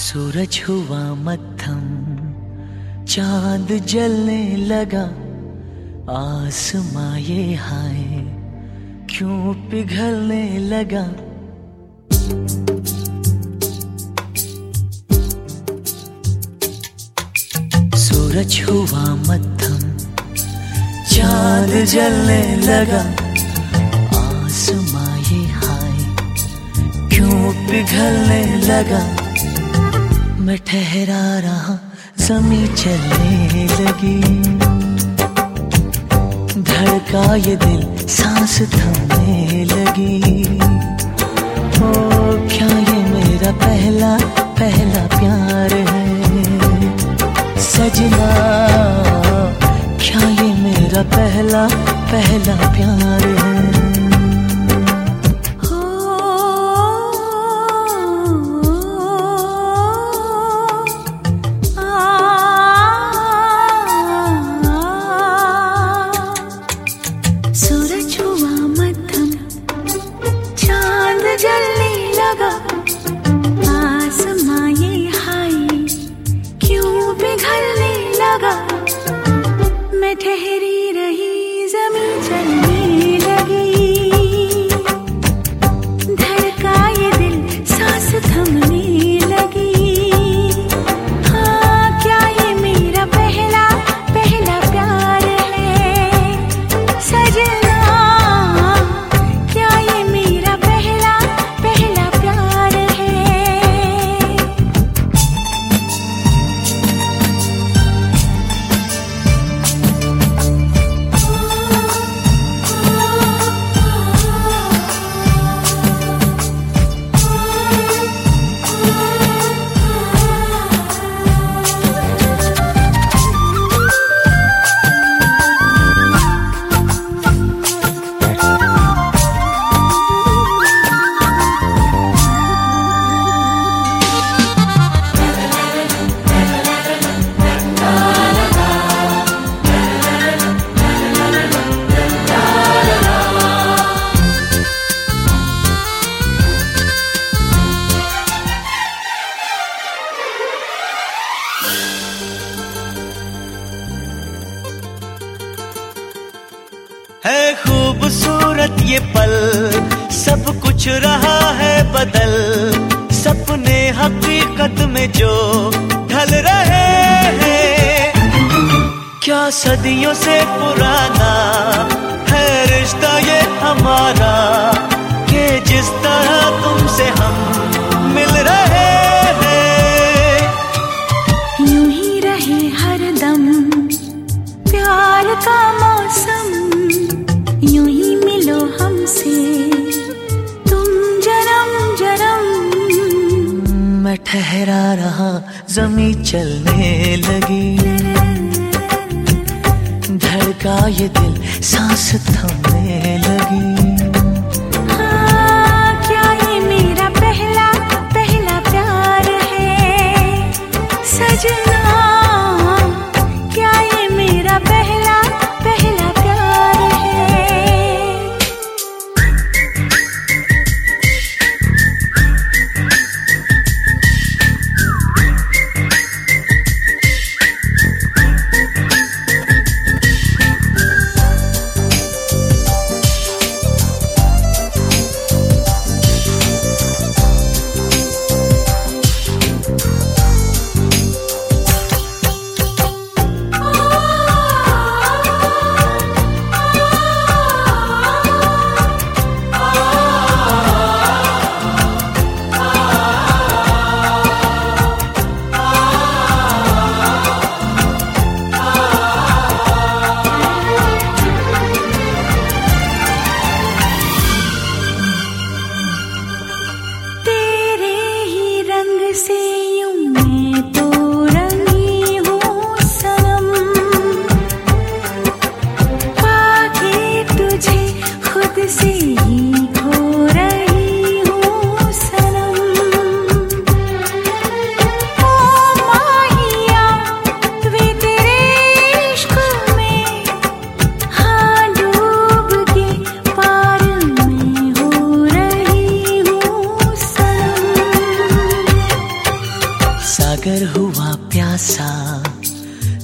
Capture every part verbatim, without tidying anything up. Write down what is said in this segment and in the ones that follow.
सूरज हुआ मद्धम, चांद जलने लगा, आसमां ये हाय क्यों पिघलने लगा। सूरज हुआ मद्धम, चांद जलने लगा, आसमां ये हाय क्यों पिघलने लगा। मैं ठहरा रहा, ज़मीं चलने लगी, धड़का ये दिल, सांस थमने लगी। ओ क्या ये मेरा पहला पहला प्यार है सजना, क्या ये मेरा पहला पहला प्यार है। जलने लगा, आसमां ये हाय क्यों पिघलने लगा। मैं ठहरी रही, ज़मीं चलने लगी, धड़का ये दिल, सांस थमने लगी। हाँ क्या ये मेरा पहला पहला प्यार है सजना, क्या ये मेरा पहला पहला प्यार है। है खूबसूरत ये पल, सब कुछ रहा है बदल, सपने हकीकत में जो ढल रहे हैं। क्या सदियों से पुराना है रिश्ता ये हमारा, कि जिस तरह तुमसे हम मिल रहे हैं। यूं ही रहे हरदम प्यार का मौसम, यूं ही मिलो हमसे तुम जन्म जन्म। मैं ठहरा रहा, ज़मीं चलने लगी, धड़का ये दिल, सांस थमने लगी। हाँ क्या ये मेरा पहला पहला प्यार है सजना, क्या ये मेरा पहला पहला प्यार है।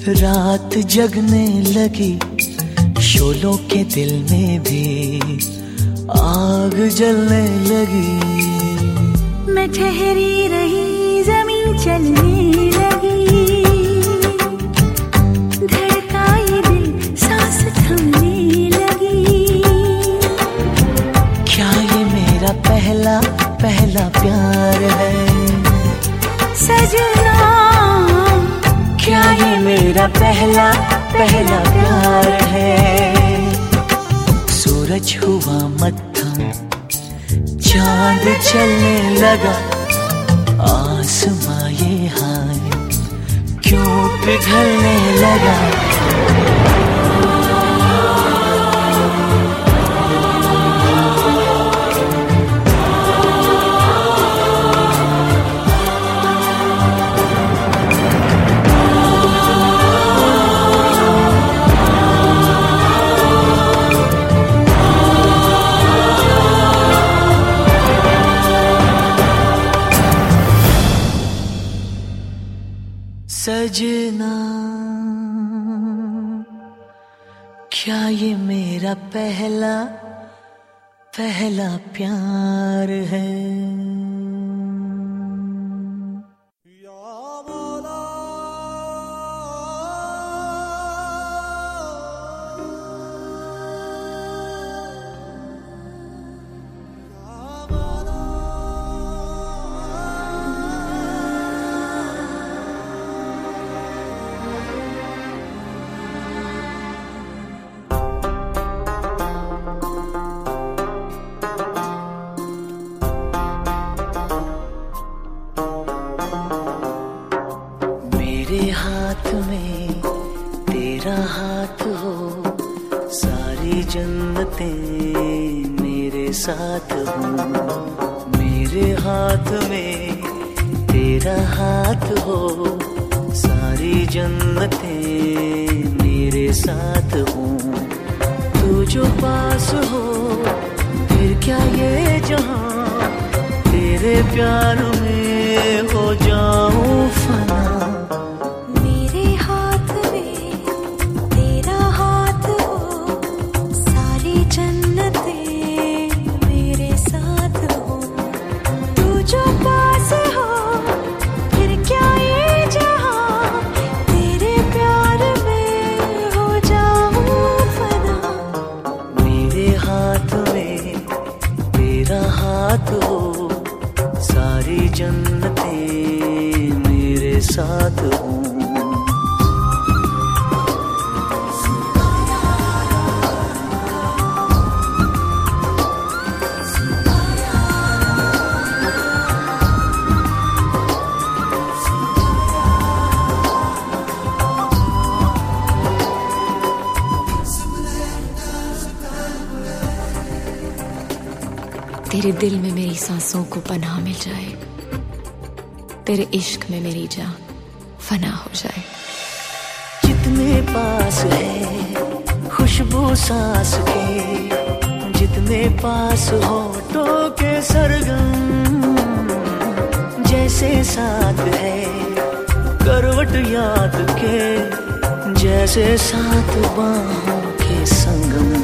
रात जगने लगी, शोलों के दिल में भी आग जलने लगी। मैं ठहरी रही, जमीन चलने लगी, धड़का ये दिल सांस थमने लगी। क्या ये मेरा पहला पहला प्यार है सजना? क्या ये मेरा पहला पहला प्यार है? सूरज हुआ मत्था, चांद चलने लगा, आसमां ये हाय क्यों पिघलने लगा? सजना, क्या ये मेरा पहला पहला प्यार है? मेरे हाथ में तेरा हाथ हो, सारी जन्नतें मेरे साथ हो। मेरे हाथ में तेरा हाथ हो, सारी जन्नतें मेरे साथ हो। तू जो पास हो फिर क्या ये जहां, तेरे प्यार में हो जाऊं फना। सारी जन्नतें मेरे साथ हो। तेरे दिल में मेरी सांसों को पनाह मिल जाए, तेरे इश्क में मेरी जान फना हो जाए। जितने पास है खुशबू सांस के, जितने पास होठों के सरगम, जैसे साथ है करवट याद के, जैसे साथ बाहों के संगम।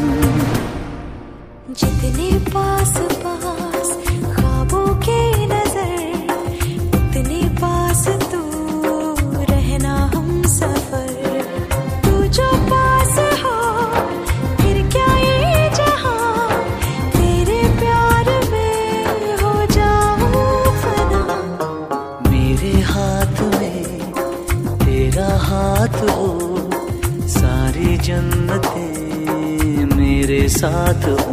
जितने पास पास ख्वाबों के नजर, उतने पास तू रहना हम सफर। तू जो पास हो फिर क्या ये जहां, तेरे प्यार में हो जाऊं फना। मेरे हाथ में तेरा हाथ हो, सारी जन्नतें मेरे साथ हो।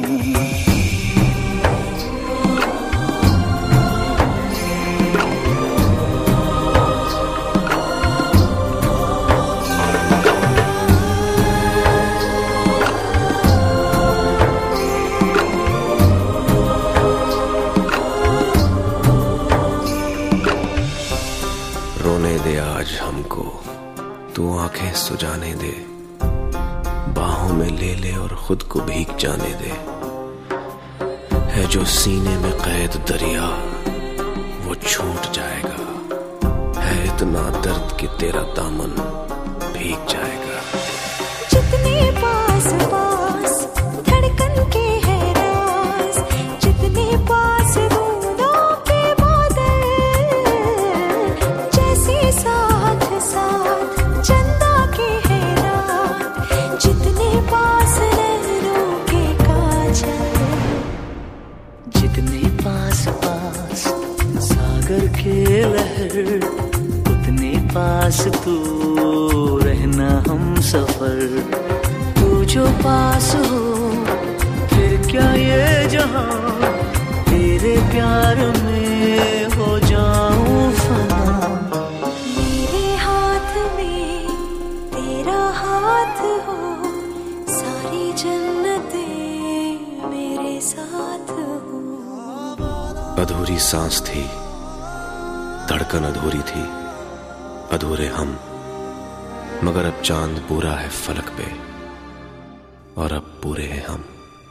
रोने दे आज हमको, तू आंखें सुजाने दे, बाहों में ले ले और खुद को भीग जाने दे। है जो सीने में कैद दरिया वो छूट जाएगा, है इतना दर्द कि तेरा दामन भीग जाएगा। जितने पास पास धड़कन के है राज, जितने पास बूंदों पे बादल, जैसे साथ साथ चंदा के है रात, जितने पास नैनों के काजल। जितने पास पास सागर के लहर, उतने पास तू रहना हम सफर। तू जो पास हो फिर क्या ये जहां, तेरे प्यार में हो जाऊं फना। मेरे हाथ में तेरा हाथ हो, सारी जन्नतें मेरे साथ हो। अधूरी सांस थी, धड़कन अधूरी थी, अधूरे हम, मगर अब चांद पूरा है फलक पे और अब पूरे हैं हम।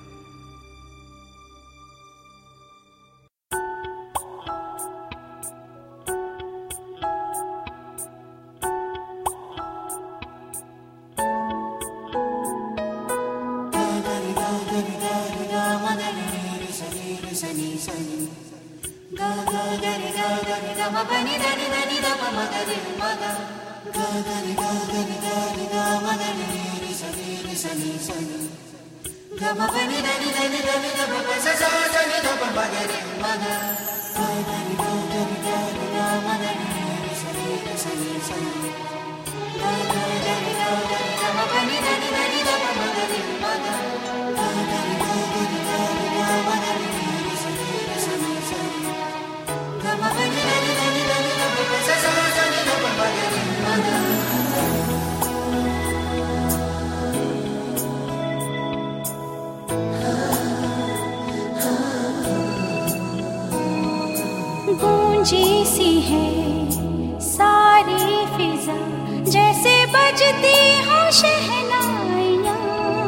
गूंजी सी है सारी फिजा, जैसे बजती हो शहनाइयाँ,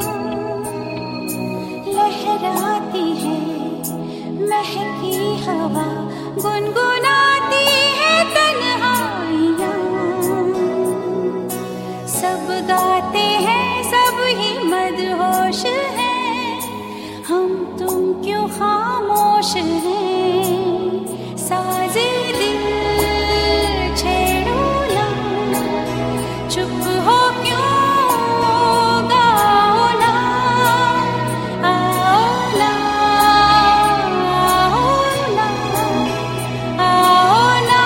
लहराती है महकी हवा, गुनगुनाती है तन्हाइयाँ। सब गाते हैं, सब ही मदहोश हैं, हम तुम क्यों खामोश हैं। साजे दिल छेड़ो ना, चुप हो क्यों गाओ ना, आओ ना, आओ ना, आओ ना,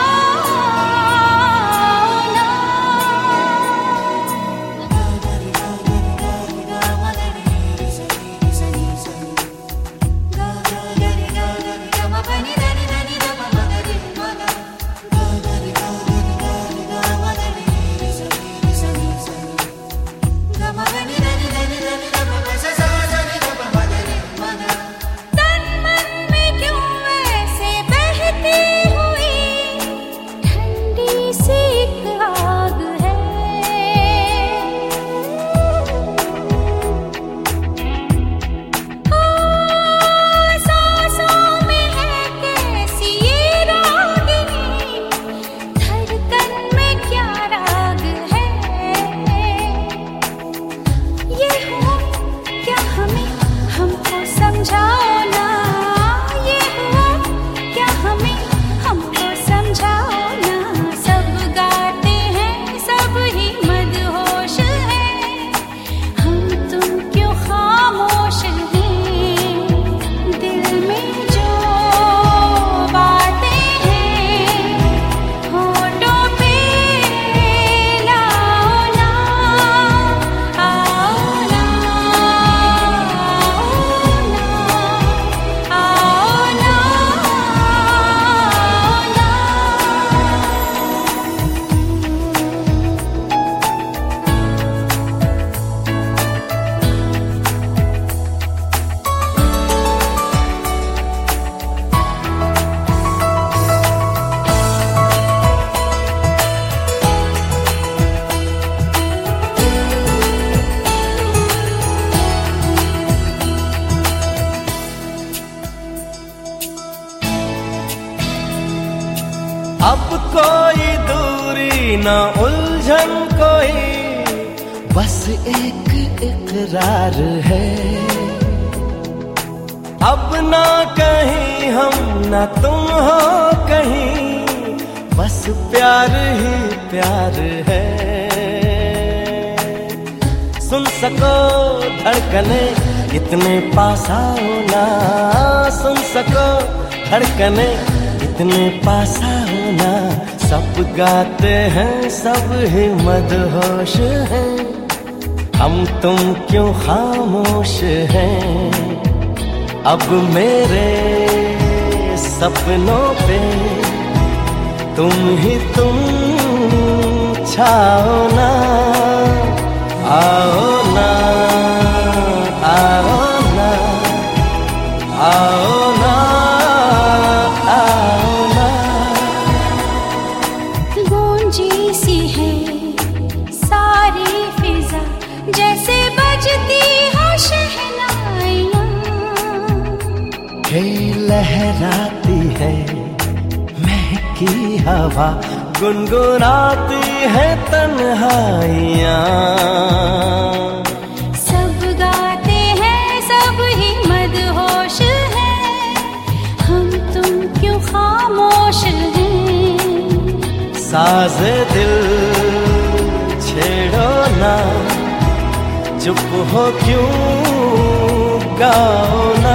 अब कोई दूरी ना उलझन कोई एक इकरार है, अब ना कहीं हम ना तुम हो कहीं, बस प्यार ही प्यार है। सुन सको धड़कने इतने पास आओ ना, सुन सको धड़कने इतने पास आओ ना, सब गाते हैं सब ही मदहोश हैं, हम तुम क्यों खामोश हैं। अब मेरे सपनों पे तुम ही तुम छाओ ना, आओ ना, आओ ना, आओ ना, आओ ना। गूंजी सी है सारी फिजा, जैसे बजती हो शहनाइयाँ, हे लहराती है महकी हवा, गुनगुनाती है तन्हाइयाँ, सब गाते हैं सब ही मदहोश हैं, हम तुम क्यों खामोश हैं। साज़े दिल छेड़ो ना, चुप हो क्यों गाओ ना,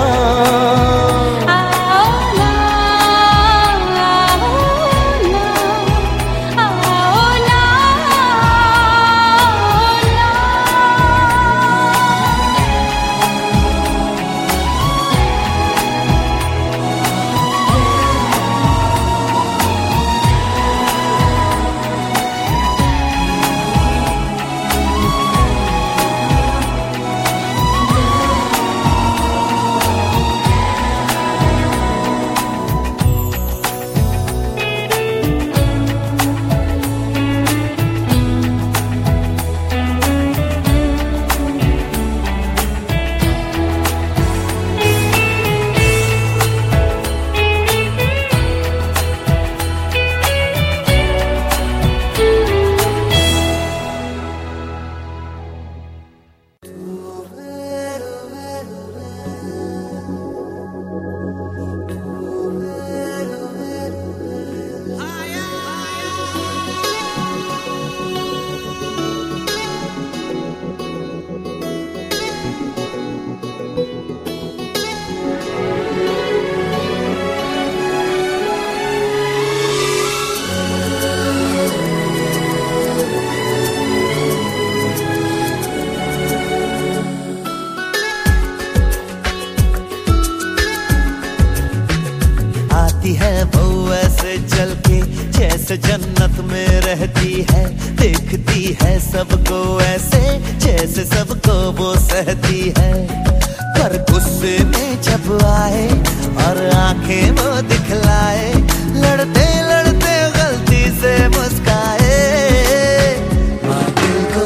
है वो ऐसे चल के जैसे जन्नत में रहती है, देखती है सबको ऐसे जैसे सबको वो सहती है, पर गुस्से में जब आए और आंखें वो दिखलाए, लड़ते लड़ते गलती से मुस्काए, माँ दिल को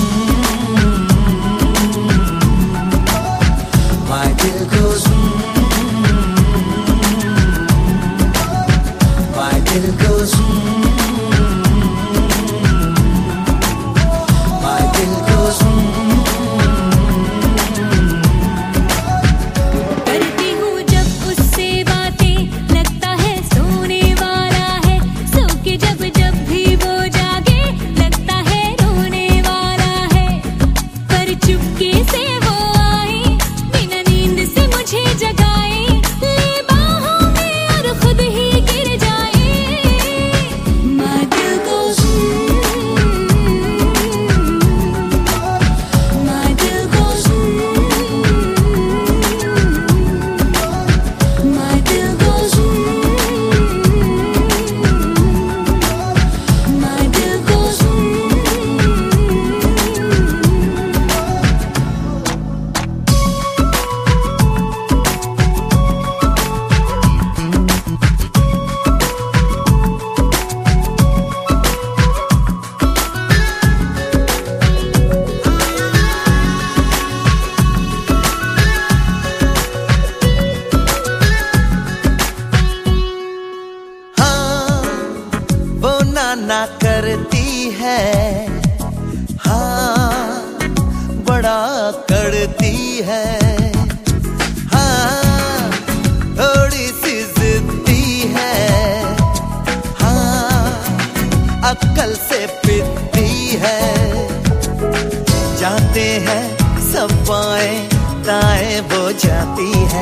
माँ दिल को दिल goes my दिल goes करती हूँ जब उससे बातें, लगता है सोने वाला है, सो के जब जब भी वो जागे, लगता है रोने वाला है, पर चुपके से वो आई, बिना नींद से मुझे जगा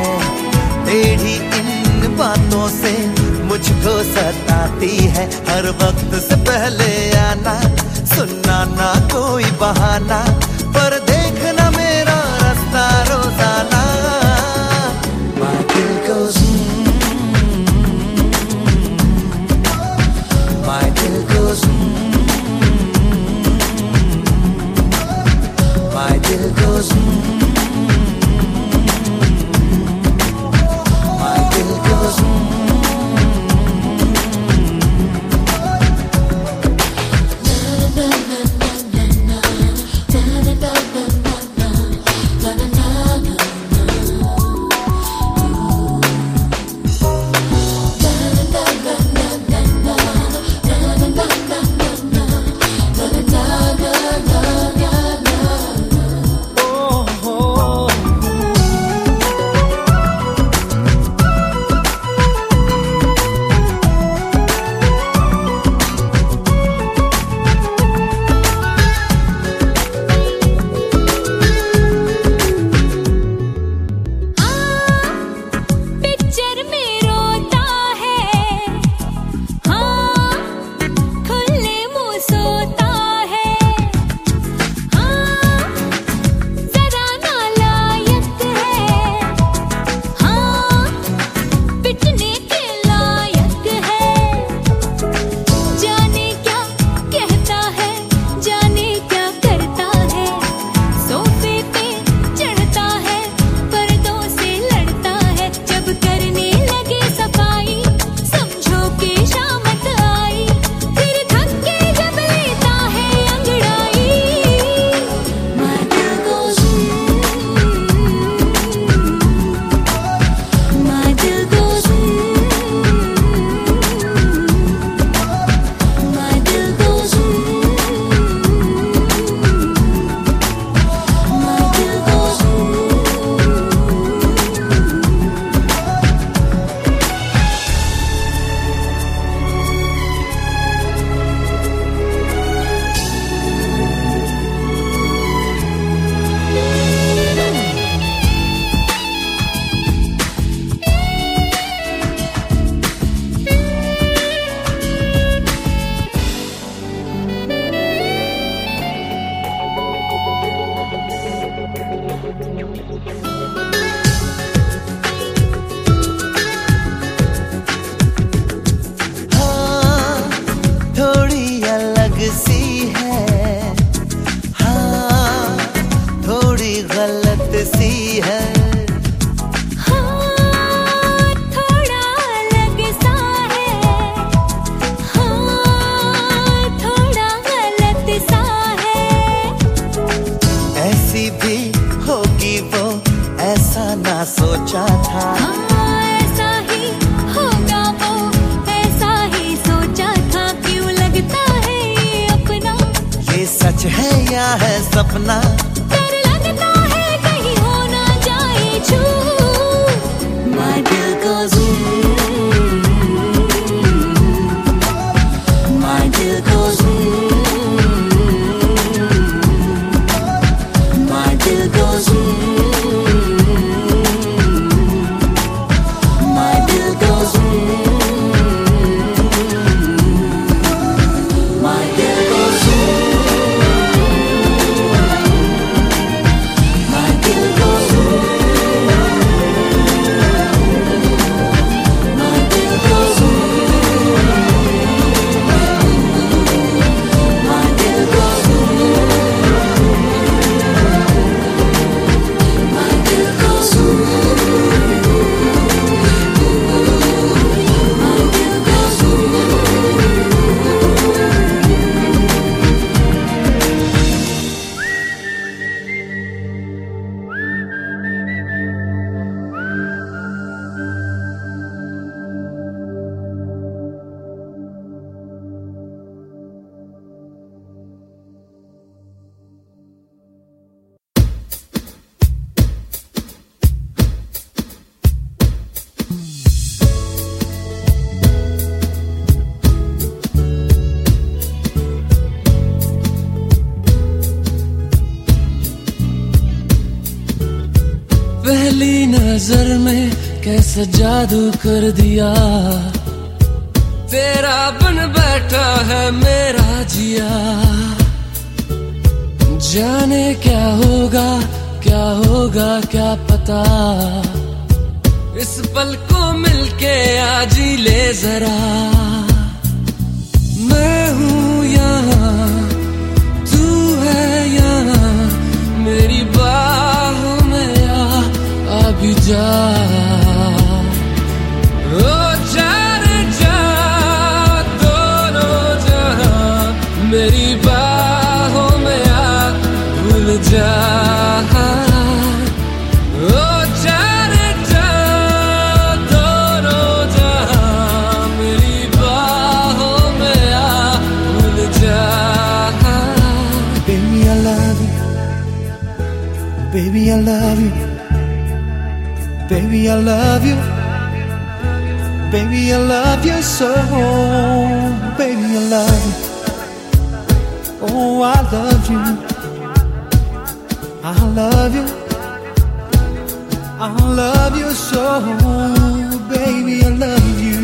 है, टेढ़ी इन बातों से मुझको सताती है। हर वक्त से पहले आना, सुनना ना कोई बहाना, पर देखना मेरा रास्ता रोजाना। My दिल goes My दिल goes My दिल goes My दिल goes सी है, हाँ थोड़ी गलत सी है, हाँ थोड़ा अलग सा है, हाँ थोड़ा गलत सा है। ऐसी भी होगी वो, ऐसा ना सोचा था, हाँ ऐसा ही होगा वो, ऐसा ही सोचा था। क्यों लगता है ये अपना, ये सच है या है सपना, डर लगता है कहीं हो ना जाए झूठ। My दिल goes My दिल goes My दिल goes My दिल goes My दिल goes नजर में कैसा जादू कर दिया, तेरा बन बैठा है मेरा जिया। जाने क्या होगा क्या होगा क्या पता, इस पल को मिलके आज ही ले जरा। मैं हूँ यहाँ तू है यहाँ, मेरी बाहों में आ आ भी जा। ओ जाने जा दोनों जहाँ, मेरी बाहों में आ भूल जा। ओ जाने जा दोनों जहाँ, मेरी बाहों में आ भूल जा। Baby, I love you. Baby, I love you. Baby, I love you. Baby, I love you so. Baby, I love you. Oh, I love you. I love you. I love you so. Baby, I love you.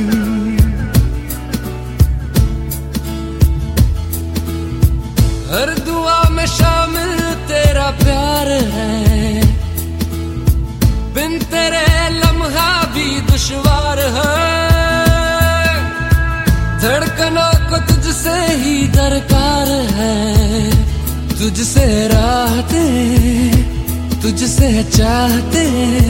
हर दुआ में शामिल तेरा प्यार है, बिन तेरे लम्हा भी दुश्वार है। धड़कनों को तुझसे ही दरकार है, तुझसे राहते तुझसे चाहते।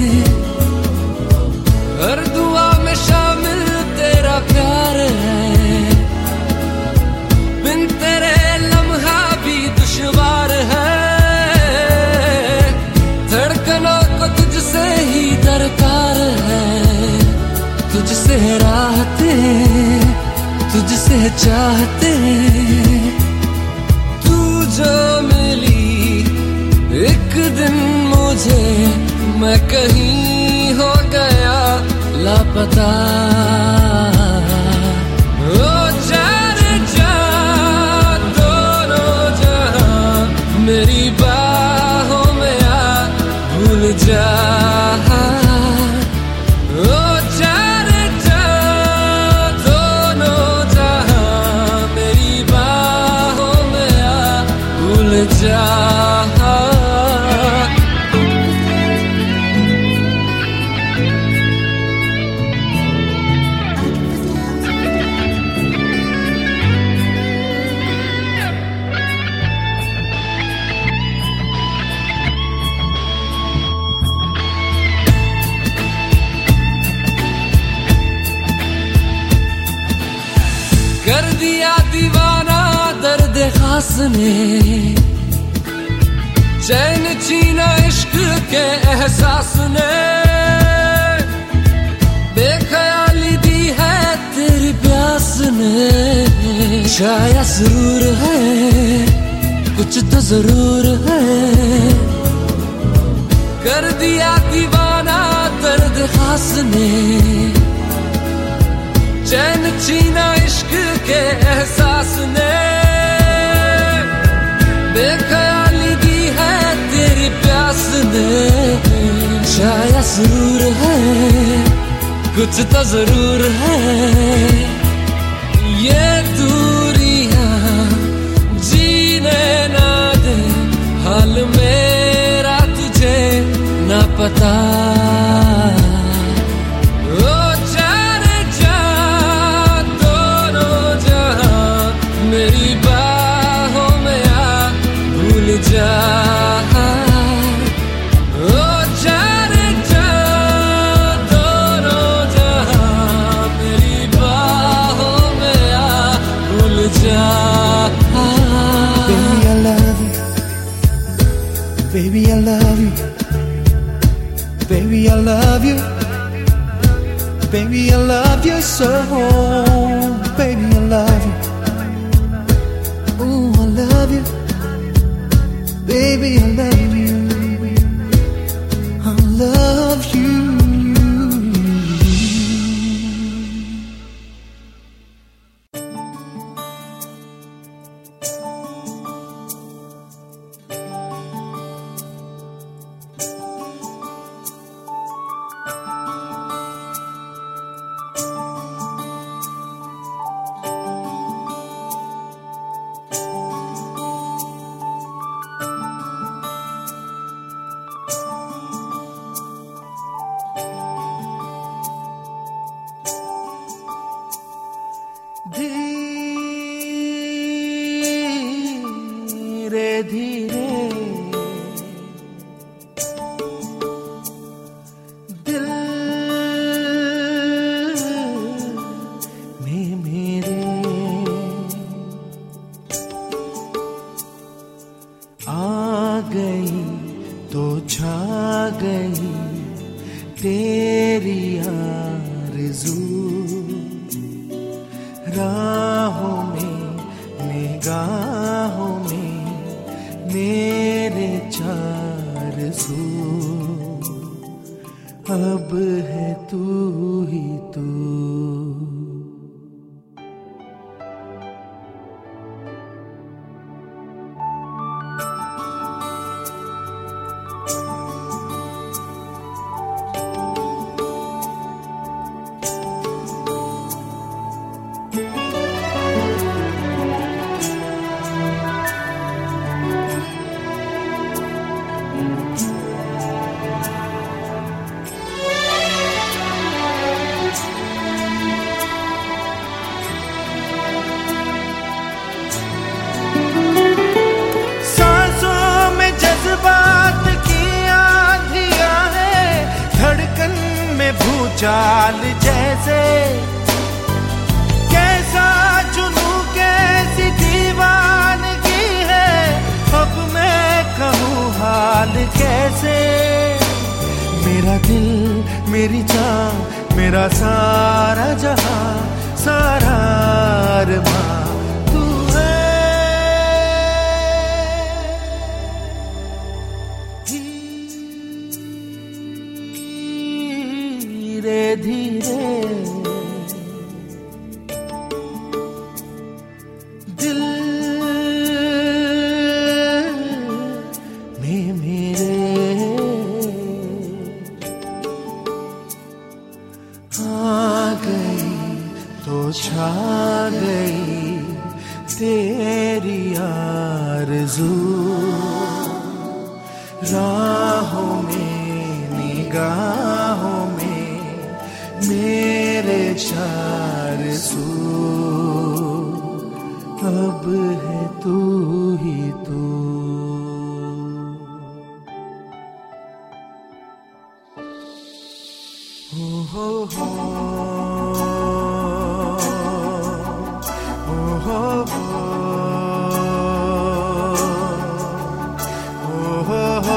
हर दुआ में शामिल तेरा प्यार है, बिन तेरे लम्हा भी दुश्वार है। धड़कनों को तुझसे ही दरकार है, तुझसे राहते तुझसे चाहते। तू जो मिली एक दिन मुझे, मैं कहीं हो गया लापता। ओ जाने जा दोनों जहाँ, मेरी बाहों में आ भूल जा। ओ जाने जा दोनों जहाँ, मेरी बाहों में आ भूल जा। कर दिया दीवाना दर्द खास ने, चैन छीना इश्क के एहसास ने। बेख्याली दी है तेरी प्यास ने, शायद जरूर है कुछ तो जरूर है। कर दिया दीवाना दर्द खास ने, चैन छीना इश्क के एहसास ने। बेख्याली दी है तेरी प्यास ने, शायद जरूर है कुछ तो जरूर है। ये दूरियां जीने ना दे, हाल मेरा तुझे ना पता। मेरी बाहों में आ भूल जा। ओ जाने जा दोनों जहाँ, मेरी बाहों में आ भूल जा। Baby, I love you. Baby, I love you. Baby, I love you. Baby, I love you so. Baby, I love you. Ooh, I love you. Baby, I love you. I love you. तेरी आरज़ू राहों में निगाहों में मेरे चार सू अब है तू ही तू। चाल जैसे कैसा जुनू कैसी दीवानगी है, अब मैं कहूँ हाल कैसे। मेरा दिल मेरी जान मेरा सारा जहां सारा अरमां तू है। धीरे धीरे दिल में मेरे आ गई तो छा गई तेरी आरज़ू राहों में निगाहों में मेरे चार सू अब है तू ही तू। हो हो हो हो हो हो हो हो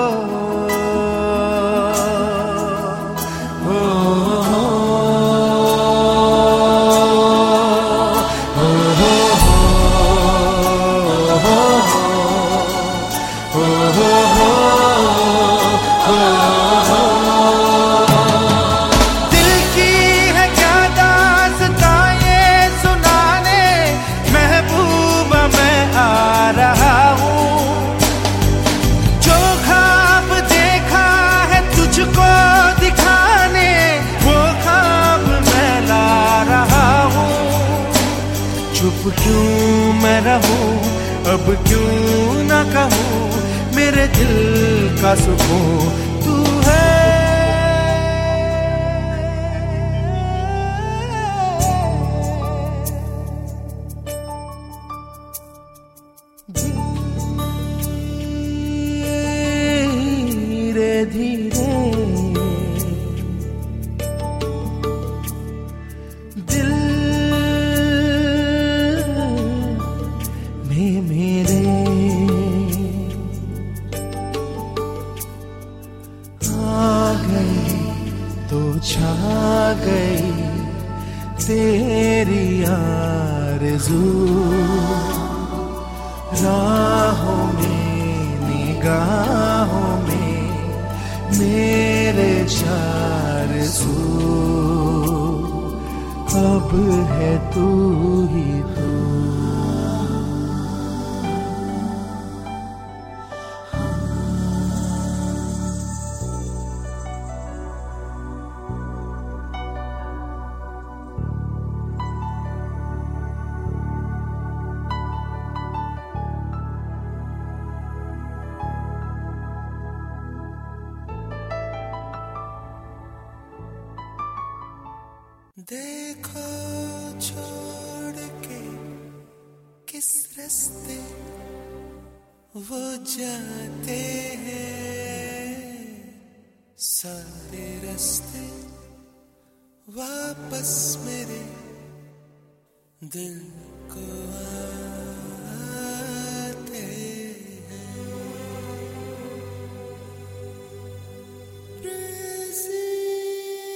चुप क्यों मैं रहूं अब क्यों ना कहूं मेरे दिल का सुकून तू है। धीरे धीरे दिल मेरे आ गई तो छा गई तेरी आरज़ू राहों में निगाहों में मेरे चार सू अब है तू ही तू। देखो छोड़ के किस रास्ते वो जाते हैं, सारे रास्ते वापस मेरे दिल को आते हैं। Praise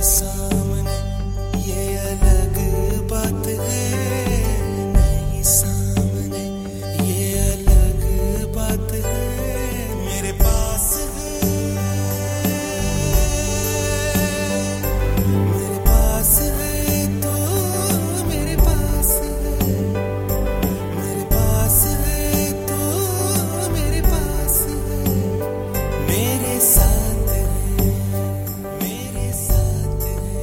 सामने ये अलग बात है, नहीं सामने ये अलग बात है। मेरे पास है, मेरे पास है तो मेरे पास है, मेरे पास है तो मेरे पास है, मेरे साथ है, मेरे साथ है।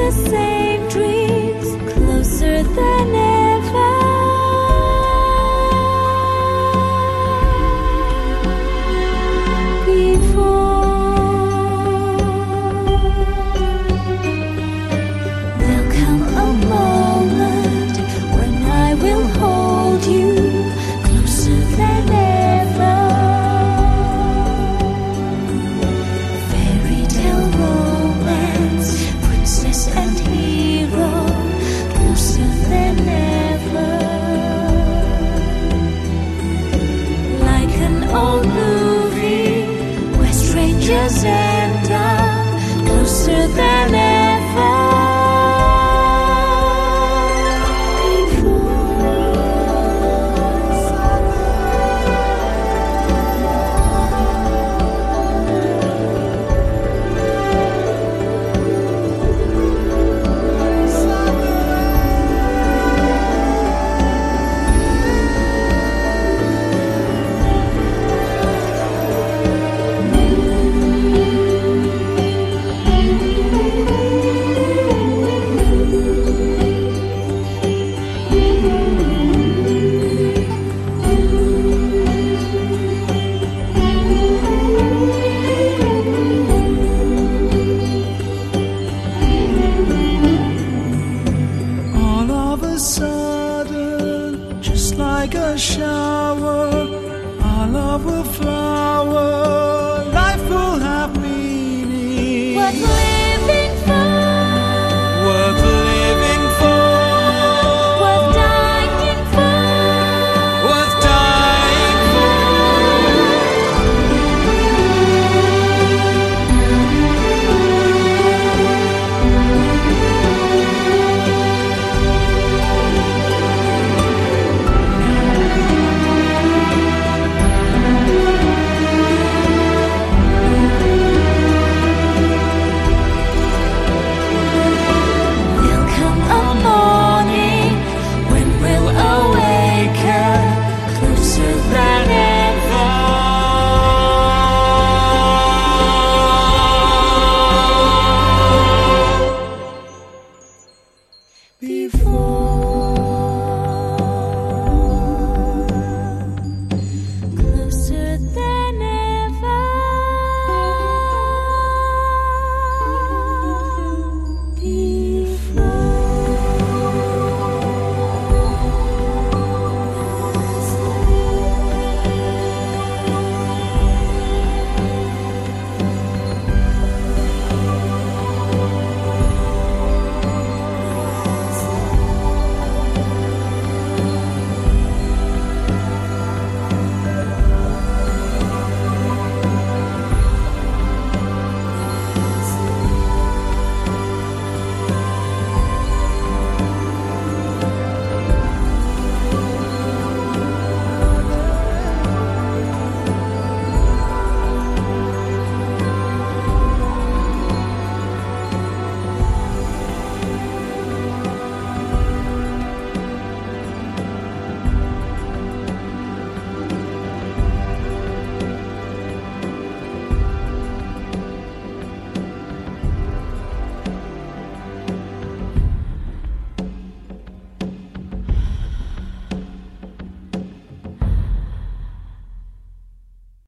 the same dreams, closer than ever. Before there'll come a moment when I will hold you closer than ever. Fairy tale romance, princess and hero, closer than ever. Like an old movie where strangers end up closer than ever. All of a sudden, just like a shower, our love will flower, life will have meaning. What